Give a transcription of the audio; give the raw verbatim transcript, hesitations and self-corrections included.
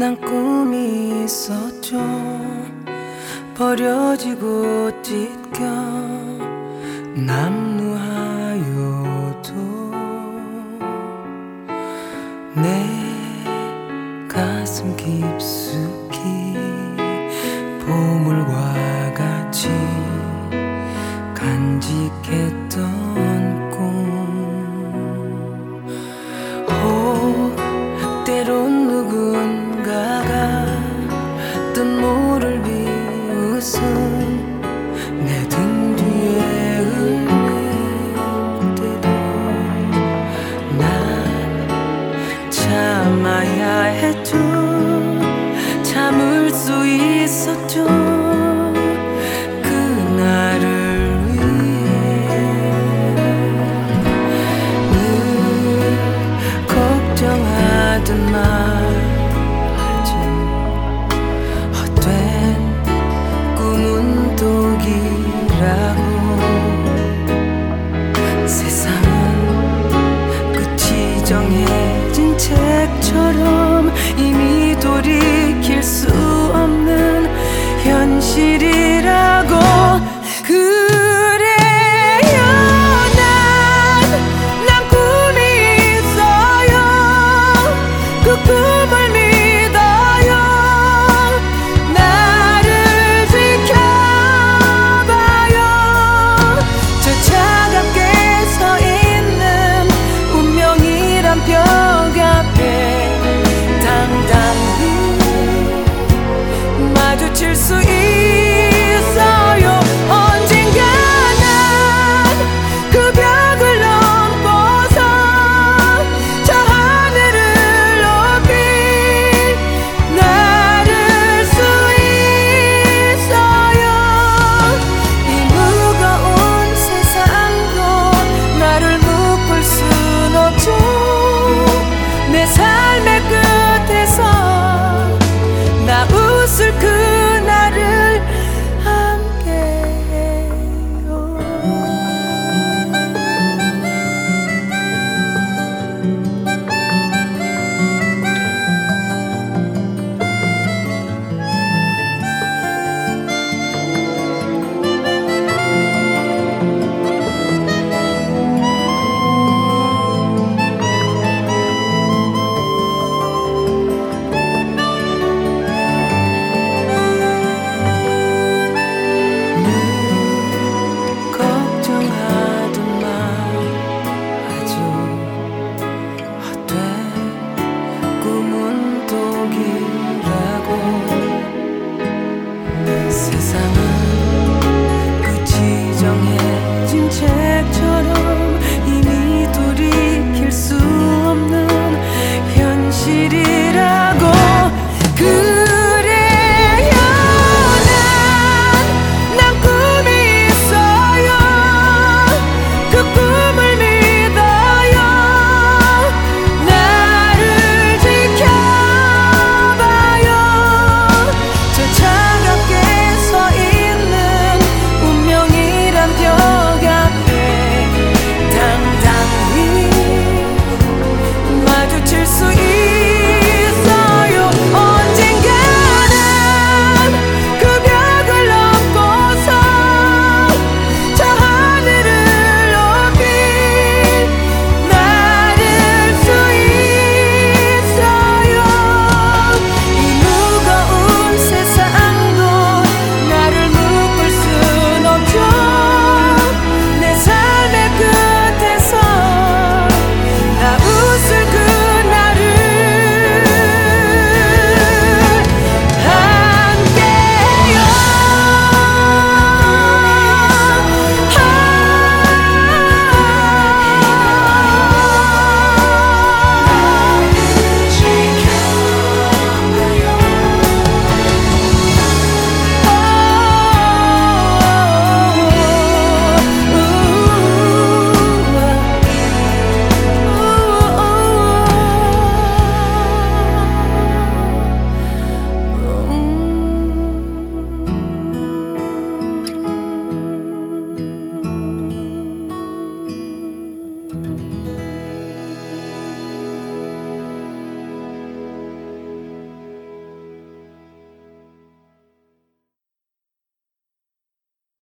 난 꿈이 있었죠. 버려지고 찢겨 남루하여도 내 가슴 깊숙이 보물과 같이 간직했던 꿈. 혹 때론 누군가가 뜬모를 비웃음 내 등 뒤에 흘릴 때도 난 참아야 했죠. 참을 수 있었죠. 그날을 위해 늘 걱정하던 말하지. 헛된 꿈은 독이라고. 세상은 끝이 정해진 책처럼 이미 돌이킬 수 없는 현실이라고. 그래요 난, 난 꿈이 있어요. 그 꿈을 믿어요. 나를 지켜봐요. 저 차갑게 서 있는 운명이란 벽 앞에 당당히 마주칠 수 있어요. 언젠가 난 그 벽을 넘고서 저 하늘을 높이 날을 수 있어요. 이 무거운 세상도 나를 묶을 순 없죠. 내 삶의 끝에서 나 웃을 그날을 함께해요. 늘 걱정하던 말하죠. 헛된 꿈은 독이라고. 세상은 끝이 정해진 책처럼 이미 돌이킬 수 없는 현실이라고. 그래요 난, 난 꿈이 있어요. 그 꿈을 믿어요. 나를 지켜봐요. 저 차갑게 서 있는 운명이란 벽 앞에 당당히 마주칠 수 있어요. 언젠가는 그 벽을 넘고서 저 하늘을 높이 날을 수 있어요. 이 무거운 세상도 나를 묶을 순 없죠. 내 삶의 끝에서 나 웃을 그날을 함께요. 음.